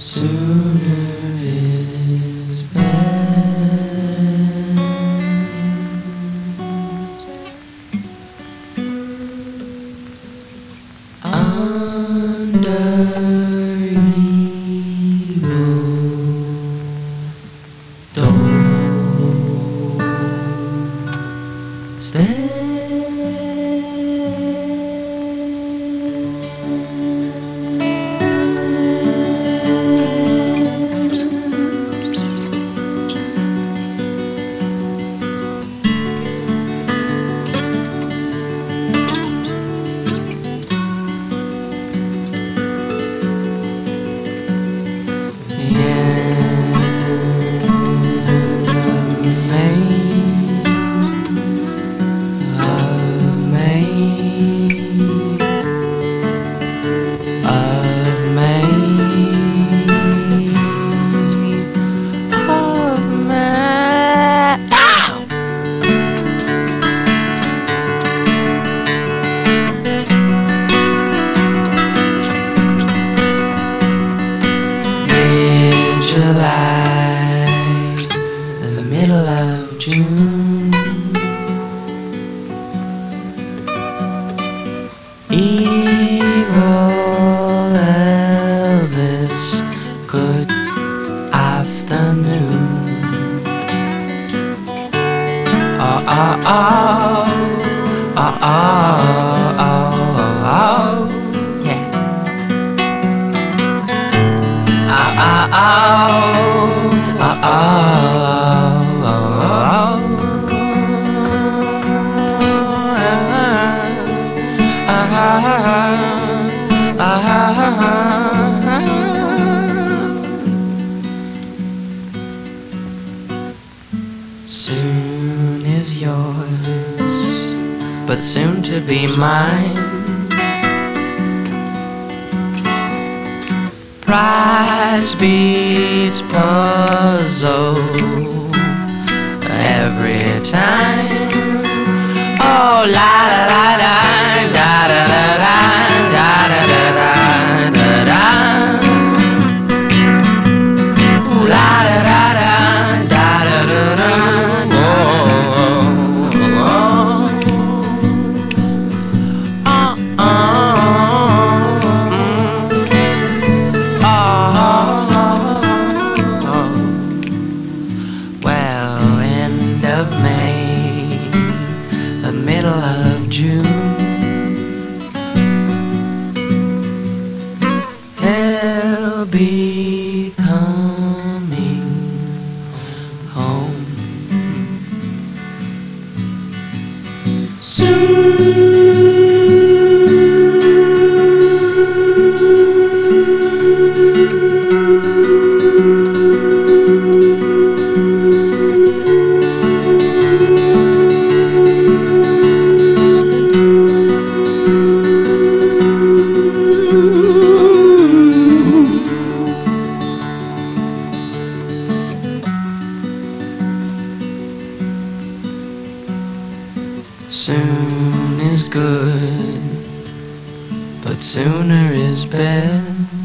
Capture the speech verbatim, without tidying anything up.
Sooner is best. Under evil door, stay. July, in the middle of June, evil Elvis, good afternoon. Oh, oh, oh, oh, oh, oh, oh, yeah. Oh, oh, oh. Oh, oh, oh, oh, oh, soon is yours, but soon to be mine. Prize beats puzzle every time. Oh, la la la la da da da da da da da da da. Ooh, la da da da da da da da. Oh, oh, oh. Of May, the middle of June, he'll be coming home soon. Soon is good, but sooner is best.